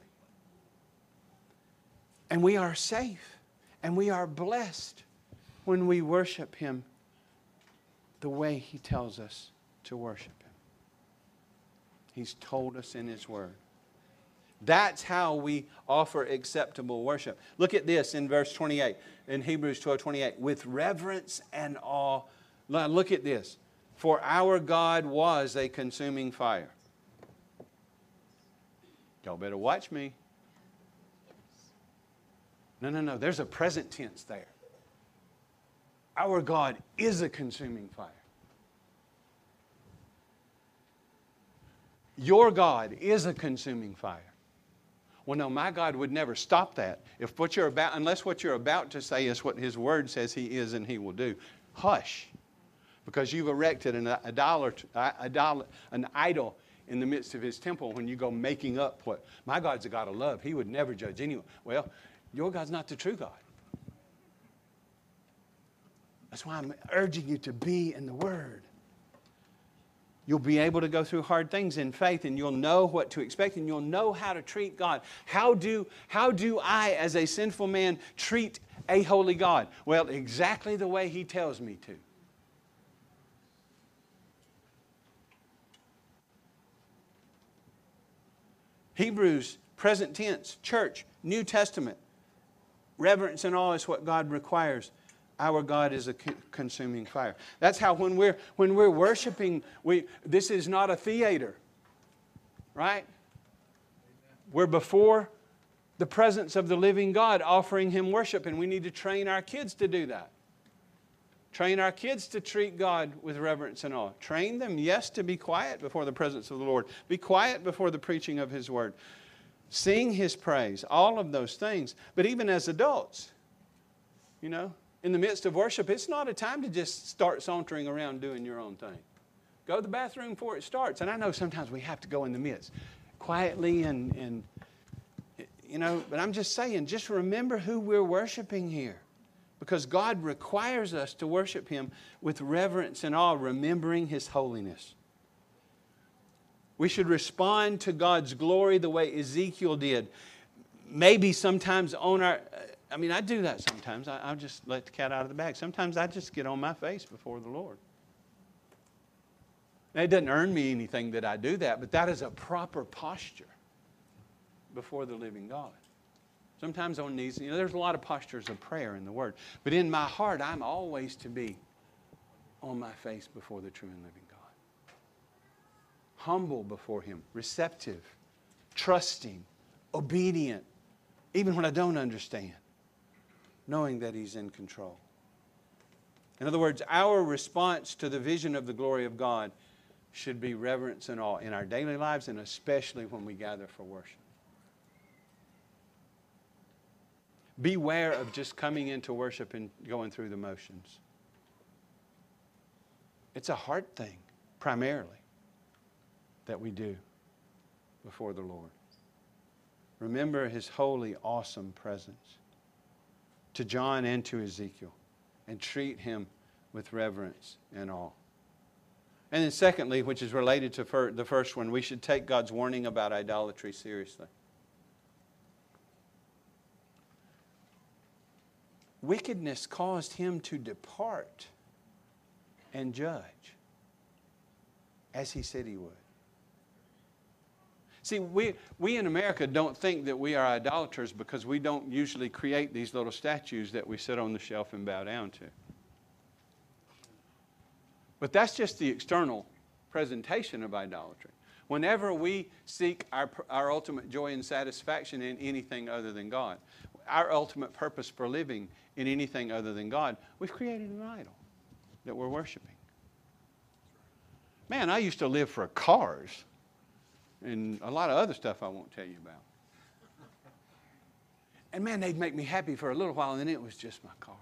And we are safe and we are blessed when we worship Him the way He tells us to worship Him. He's told us in His Word. That's how we offer acceptable worship. Look at this in verse 28, in Hebrews 12:28. With reverence and awe. Now look at this. For our God was a consuming fire. Y'all better watch me. No. There's a present tense there. Our God is a consuming fire. Your God is a consuming fire. Well, no, my God would never stop that. If what you're about, unless what you're about to say is what His Word says He is and He will do, hush. Because you've erected an idol in the midst of His temple when you go making up what, my God's a God of love. He would never judge anyone. Well, your God's not the true God. That's why I'm urging you to be in the Word. You'll be able to go through hard things in faith, and you'll know what to expect, and you'll know how to treat God. How do I, as a sinful man, treat a holy God? Well, exactly the way He tells me to. Hebrews, present tense, church, New Testament. Reverence and awe is what God requires. Our God is a consuming fire. That's how when we're worshiping, this is not a theater, right? We're before the presence of the living God offering Him worship, and we need to train our kids to do that. Train our kids to treat God with reverence and awe. Train them, yes, to be quiet before the presence of the Lord. Be quiet before the preaching of His Word. Sing His praise, all of those things. But even as adults, in the midst of worship, it's not a time to just start sauntering around doing your own thing. Go to the bathroom before it starts. And I know sometimes we have to go in the midst quietly but I'm just saying, just remember who we're worshiping here. Because God requires us to worship Him with reverence and awe, remembering His holiness. We should respond to God's glory the way Ezekiel did. Maybe sometimes I do that sometimes. I'll just let the cat out of the bag. Sometimes I just get on my face before the Lord. Now, it doesn't earn me anything that I do that, but that is a proper posture before the living God. Sometimes on knees, there's a lot of postures of prayer in the Word. But in my heart, I'm always to be on my face before the true and living God. Humble before Him, receptive, trusting, obedient, even when I don't understand, knowing that He's in control. In other words, our response to the vision of the glory of God should be reverence and awe in our daily lives, and especially when we gather for worship. Beware of just coming into worship and going through the motions. It's a heart thing, primarily, that we do before the Lord. Remember His holy, awesome presence to John and to Ezekiel, and treat Him with reverence and awe. And then secondly, which is related to the first one, we should take God's warning about idolatry seriously. Wickedness caused Him to depart and judge, as He said He would. See, we in America don't think that we are idolaters because we don't usually create these little statues that we sit on the shelf and bow down to. But that's just the external presentation of idolatry. Whenever we seek our ultimate joy and satisfaction in anything other than God, our ultimate purpose for living in anything other than God, we've created an idol that we're worshiping. Man, I used to live for cars and a lot of other stuff I won't tell you about. And man, they'd make me happy for a little while, and then it was just my car.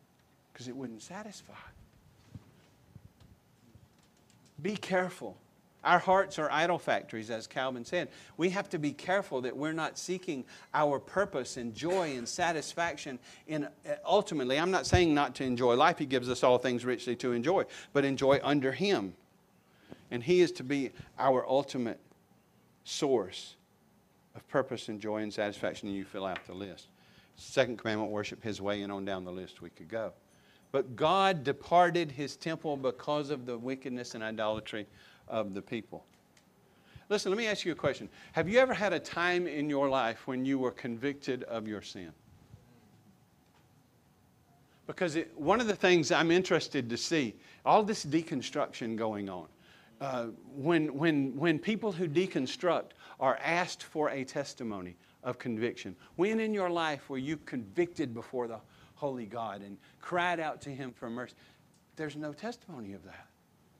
Because it wouldn't satisfy. Be careful Our hearts are idol factories, as Calvin said. We have to be careful that we're not seeking our purpose and joy and satisfaction in ultimately. I'm not saying not to enjoy life. He gives us all things richly to enjoy, but enjoy under Him. And He is to be our ultimate source of purpose and joy and satisfaction. And you fill out the list. Second commandment, worship His way, and on down the list we could go. But God departed His temple because of the wickedness and idolatry of the people. Listen, let me ask you a question. Have you ever had a time in your life when you were convicted of your sin? Because one of the things I'm interested to see, all this deconstruction going on, when people who deconstruct are asked for a testimony of conviction, when in your life were you convicted before the holy God and cried out to Him for mercy? There's no testimony of that.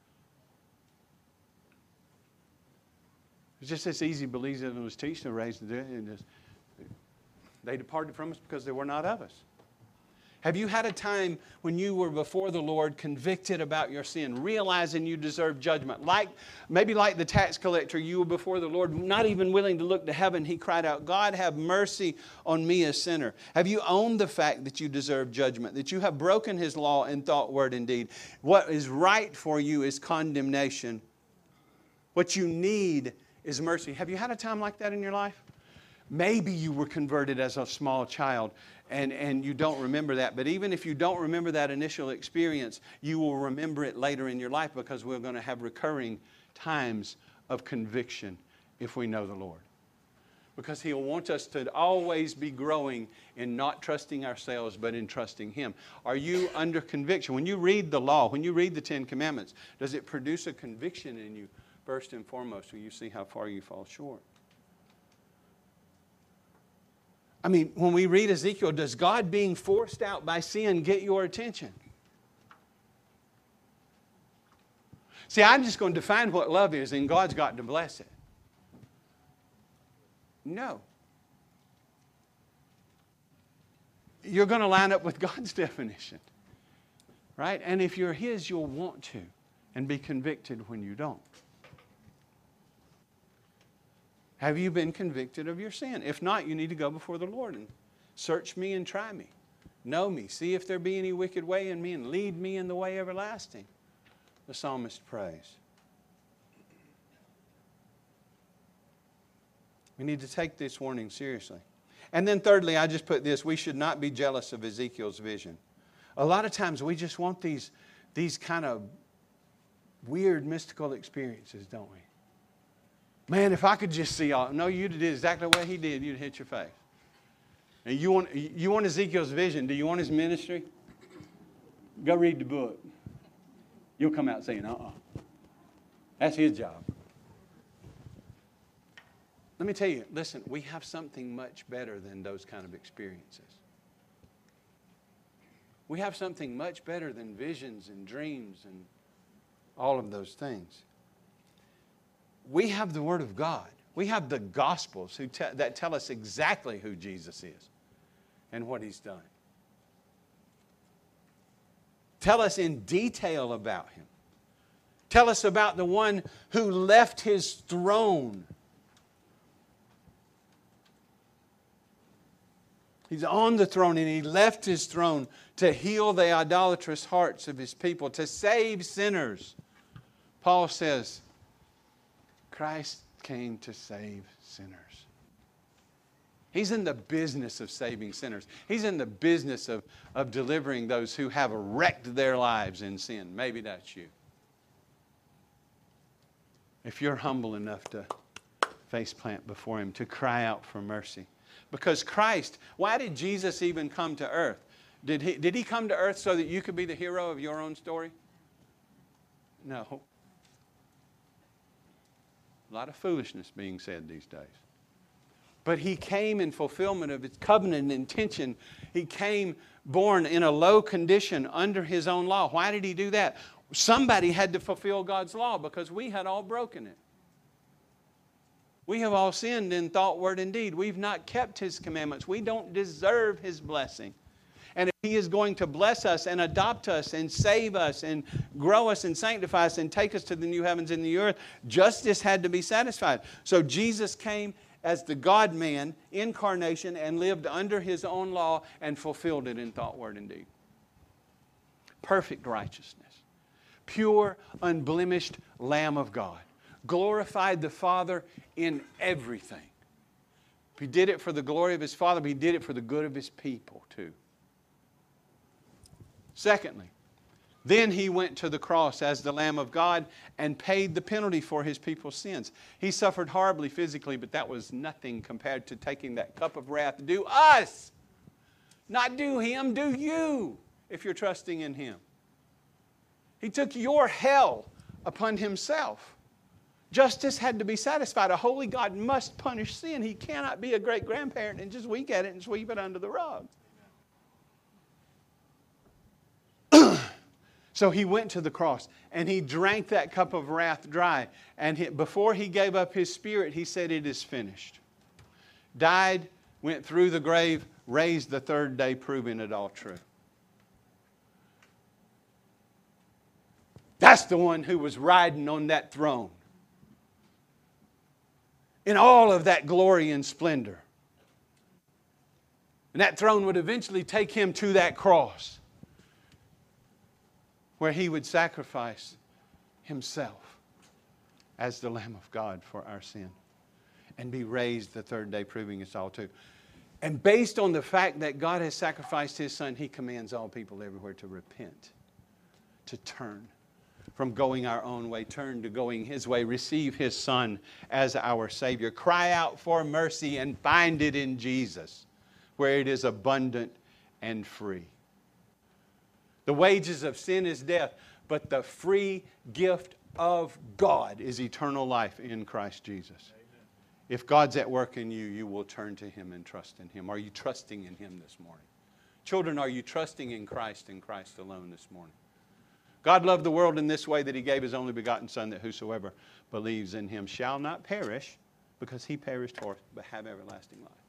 It's just this easy believes it was teaching to raise the dead. And they departed from us because they were not of us. Have you had a time when you were before the Lord convicted about your sin, realizing you deserve judgment? Maybe like the tax collector, you were before the Lord, not even willing to look to heaven. He cried out, God, have mercy on me, a sinner. Have you owned the fact that you deserve judgment, that you have broken His law in thought, word, and deed? What is right for you is condemnation. What you need is mercy. Have you had a time like that in your life? Maybe you were converted as a small child and you don't remember that. But even if you don't remember that initial experience, you will remember it later in your life, because we're going to have recurring times of conviction if we know the Lord. Because He'll want us to always be growing in not trusting ourselves, but in trusting Him. Are you under conviction? When you read the law, when you read the Ten Commandments, does it produce a conviction in you? First and foremost, will you see how far you fall short? I mean, when we read Ezekiel, does God being forced out by sin get your attention? See, I'm just going to define what love is, and God's got to bless it. No. You're going to line up with God's definition. Right? And if you're His, you'll want to, and be convicted when you don't. Have you been convicted of your sin? If not, you need to go before the Lord and search me and try me. Know me. See if there be any wicked way in me, and lead me in the way everlasting. The psalmist prays. We need to take this warning seriously. And then thirdly, I just put this: we should not be jealous of Ezekiel's vision. A lot of times we just want these kind of weird mystical experiences, don't we? Man, if I could just see all. No, you did exactly what he did. You'd hit your face. And you want Ezekiel's vision. Do you want his ministry? Go read the book. You'll come out saying, That's his job. Let me tell you, listen, we have something much better than those kind of experiences. We have something much better than visions and dreams and all of those things. We have the Word of God. We have the Gospels that tell us exactly who Jesus is and what He's done. Tell us in detail about Him. Tell us about the one who left His throne. He's on the throne, and He left His throne to heal the idolatrous hearts of His people, to save sinners. Paul says, Christ came to save sinners. He's in the business of saving sinners. He's in the business of delivering those who have wrecked their lives in sin. Maybe that's you. If you're humble enough to face plant before Him, to cry out for mercy. Because Christ, why did Jesus even come to earth? Did he come to earth so that you could be the hero of your own story? No. A lot of foolishness being said these days. But He came in fulfillment of His covenant intention. He came born in a low condition under His own law. Why did He do that? Somebody had to fulfill God's law, because we had all broken it. We have all sinned in thought, word, and deed. We've not kept His commandments. We don't deserve His blessing. And if He is going to bless us and adopt us and save us and grow us and sanctify us and take us to the new heavens and the earth, justice had to be satisfied. So Jesus came as the God-man, incarnation, and lived under His own law and fulfilled it in thought, word, and deed. Perfect righteousness. Pure, unblemished Lamb of God. Glorified the Father in everything. He did it for the glory of His Father, but He did it for the good of His people too. Secondly, then He went to the cross as the Lamb of God and paid the penalty for His people's sins. He suffered horribly physically, but that was nothing compared to taking that cup of wrath. Do us, not do Him, do you, if you're trusting in Him. He took your hell upon Himself. Justice had to be satisfied. A holy God must punish sin. He cannot be a great grandparent and just wink at it and sweep it under the rug. So He went to the cross and He drank that cup of wrath dry. And before He gave up His spirit, He said, "It is finished." Died, went through the grave, raised the third day, proving it all true. That's the one who was riding on that throne in all of that glory and splendor. And that throne would eventually take Him to that cross where He would sacrifice Himself as the Lamb of God for our sin and be raised the third day, proving it's all true. And based on the fact that God has sacrificed His Son, He commands all people everywhere to repent, to turn from going our own way, turn to going His way, receive His Son as our Savior. Cry out for mercy and find it in Jesus, where it is abundant and free. The wages of sin is death, but the free gift of God is eternal life in Christ Jesus. Amen. If God's at work in you, you will turn to Him and trust in Him. Are you trusting in Him this morning? Children, are you trusting in Christ and Christ alone this morning? God loved the world in this way, that He gave His only begotten Son, that whosoever believes in Him shall not perish, because He perished for us, but have everlasting life.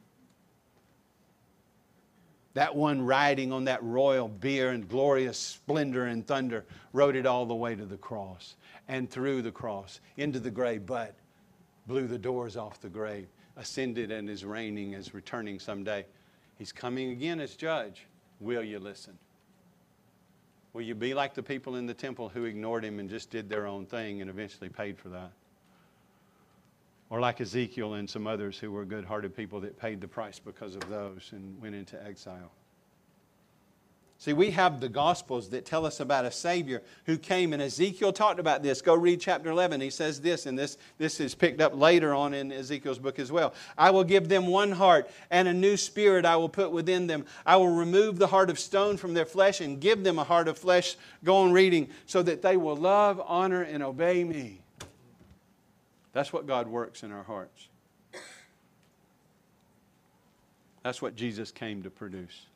That one riding on that royal bier and glorious splendor and thunder rode it all the way to the cross and through the cross into the grave, but blew the doors off the grave, ascended and is reigning, is returning someday. He's coming again as judge. Will you listen? Will you be like the people in the temple who ignored Him and just did their own thing and eventually paid for that? Or like Ezekiel and some others who were good-hearted people that paid the price because of those and went into exile. See, we have the Gospels that tell us about a Savior who came, and Ezekiel talked about this. Go read chapter 11. He says this, and this is picked up later on in Ezekiel's book as well. "I will give them one heart, and a new spirit I will put within them. I will remove the heart of stone from their flesh and give them a heart of flesh," go on reading, "so that they will love, honor, and obey me." That's what God works in our hearts. That's what Jesus came to produce.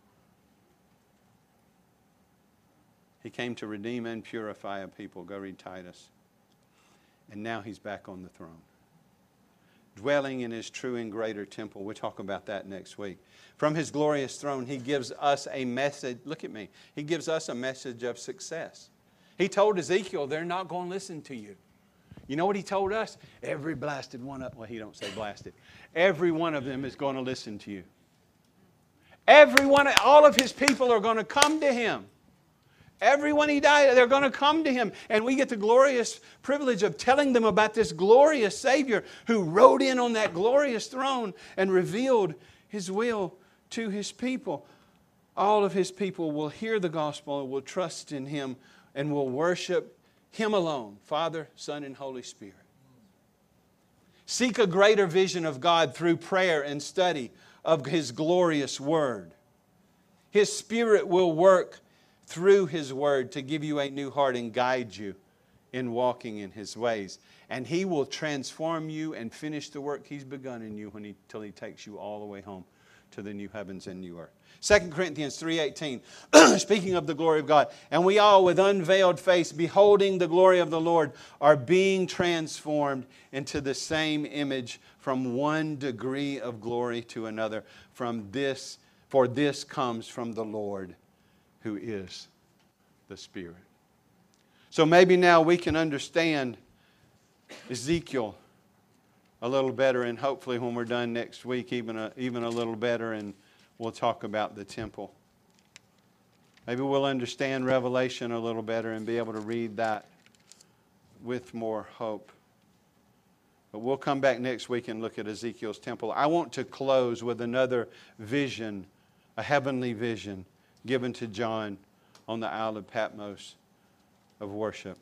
He came to redeem and purify a people. Go read Titus. And now He's back on the throne, dwelling in His true and greater temple. We'll talk about that next week. From His glorious throne, He gives us a message. Look at me. He gives us a message of success. He told Ezekiel, they're not going to listen to you. You know what He told us? Every blasted one of, well, He don't say blasted. Every one of them is going to listen to you. All of His people are going to come to Him. Everyone He died, they're going to come to Him. And we get the glorious privilege of telling them about this glorious Savior who rode in on that glorious throne and revealed His will to His people. All of His people will hear the gospel and will trust in Him and will worship Him alone, Father, Son, and Holy Spirit. Seek a greater vision of God through prayer and study of His glorious Word. His Spirit will work through His Word to give you a new heart and guide you in walking in His ways. And He will transform you and finish the work He's begun in you till He takes you all the way home to the new heavens and new earth. 2 Corinthians 3:18, speaking of the glory of God, "And we all with unveiled face, beholding the glory of the Lord, are being transformed into the same image from one degree of glory to another, from this For this comes from the Lord, who is the Spirit. So maybe now we can understand Ezekiel a little better, and hopefully when we're done next week, even a little better, and we'll talk about the temple. Maybe we'll understand Revelation a little better and be able to read that with more hope. But we'll come back next week and look at Ezekiel's temple. I want to close with another vision, a heavenly vision given to John on the Isle of Patmos of worship.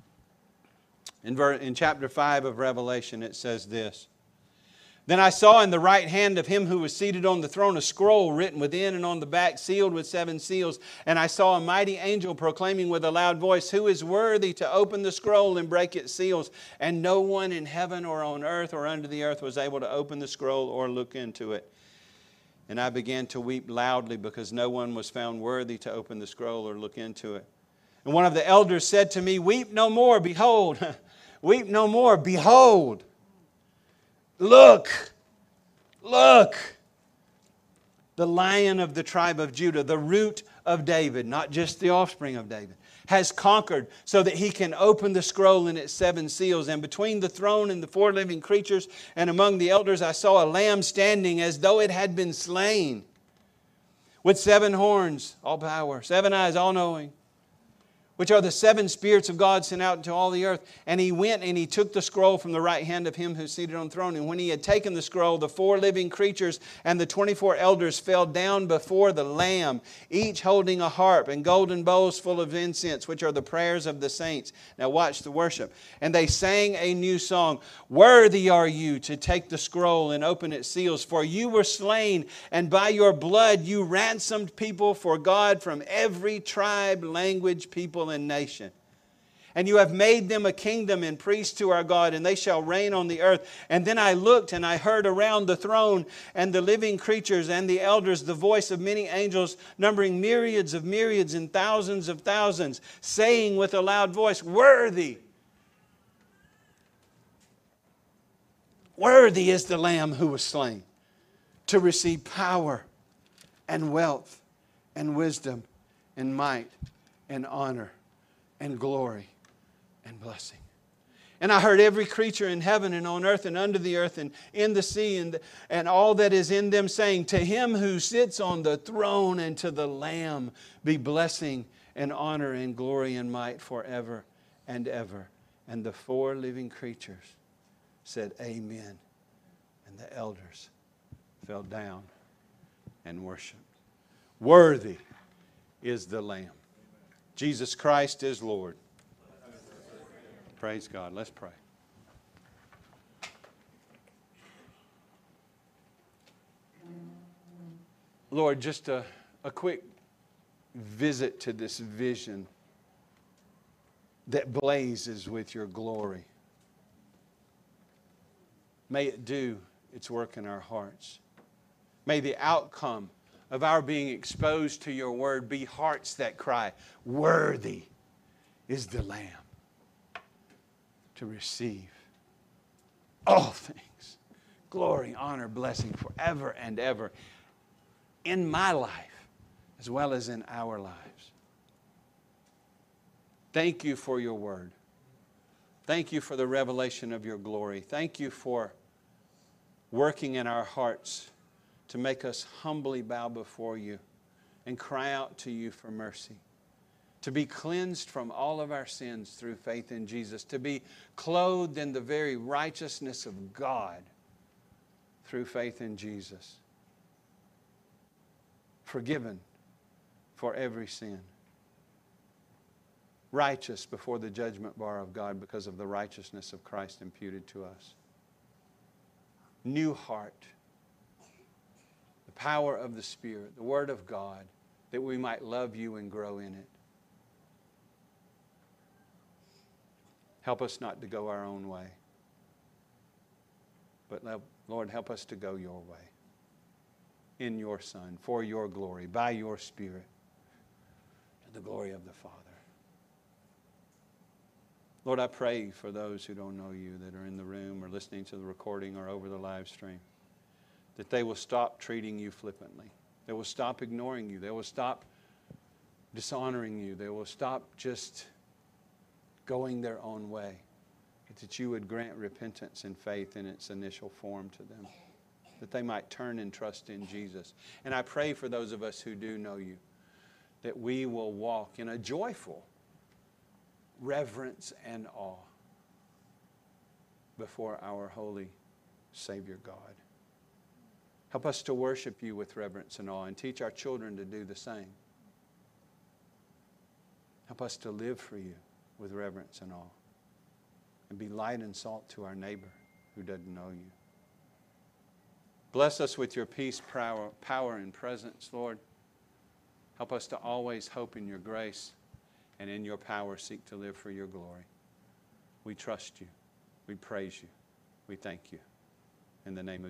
In chapter 5 of Revelation, it says this: Then I saw in the right hand of him who was seated on the throne a scroll written within and on the back, sealed with 7 seals. And I saw a mighty angel proclaiming with a loud voice, Who is worthy to open the scroll and break its seals? And no one in heaven or on earth or under the earth was able to open the scroll or look into it. And I began to weep loudly because no one was found worthy to open the scroll or look into it. And one of the elders said to me, Weep no more, behold. Weep no more, behold. Look, the Lion of the tribe of Judah, the root of David, not just the offspring of David, has conquered so that he can open the scroll and its 7 seals. And between the throne and the 4 living creatures and among the elders, I saw a lamb standing as though it had been slain, with 7 horns, all power, 7 eyes, all knowing, which are the 7 spirits of God sent out into all the earth. And he went and he took the scroll from the right hand of him who is seated on the throne. And when he had taken the scroll, the 4 living creatures and the 24 elders fell down before the Lamb, each holding a harp and golden bowls full of incense, which are the prayers of the saints. Now watch the worship. And they sang a new song. Worthy are you to take the scroll and open its seals, for you were slain, and by your blood you ransomed people for God from every tribe, language, people, and nation. And you have made them a kingdom and priests to our God, and they shall reign on the earth. And then I looked, and I heard around the throne and the living creatures and the elders the voice of many angels, numbering myriads of myriads and thousands of thousands, saying with a loud voice, Worthy is the Lamb who was slain to receive power and wealth and wisdom and might and honor and glory and blessing. And I heard every creature in heaven and on earth and under the earth and in the sea and all that is in them saying, To him who sits on the throne and to the Lamb be blessing and honor and glory and might forever and ever. And the 4 living creatures said, Amen. And the elders fell down and worshiped. Worthy is the Lamb. Jesus Christ is Lord. Praise God. Let's pray. Lord, just a quick visit to this vision that blazes with your glory. May it do its work in our hearts. May the outcome of our being exposed to your word be hearts that cry, Worthy is the Lamb to receive all things, glory, honor, blessing forever and ever in my life as well as in our lives. Thank you for your word. Thank you for the revelation of your glory. Thank you for working in our hearts to make us humbly bow before you and cry out to you for mercy. To be cleansed from all of our sins through faith in Jesus. To be clothed in the very righteousness of God through faith in Jesus. Forgiven for every sin. Righteous before the judgment bar of God because of the righteousness of Christ imputed to us. New heart. The power of the Spirit, the Word of God, that we might love you and grow in it. Help us not to go our own way. But Lord, help us to go your way. In your Son, for your glory, by your Spirit, to the glory of the Father. Lord, I pray for those who don't know you that are in the room or listening to the recording or over the live stream, that they will stop treating you flippantly. They will stop ignoring you. They will stop dishonoring you. They will stop just going their own way. That you would grant repentance and faith in its initial form to them, that they might turn and trust in Jesus. And I pray for those of us who do know you, that we will walk in a joyful reverence and awe before our holy Savior God. Help us to worship you with reverence and awe, and teach our children to do the same. Help us to live for you with reverence and awe, and be light and salt to our neighbor who doesn't know you. Bless us with your peace, power, and presence, Lord. Help us to always hope in your grace, and in your power seek to live for your glory. We trust you. We praise you. We thank you. In the name of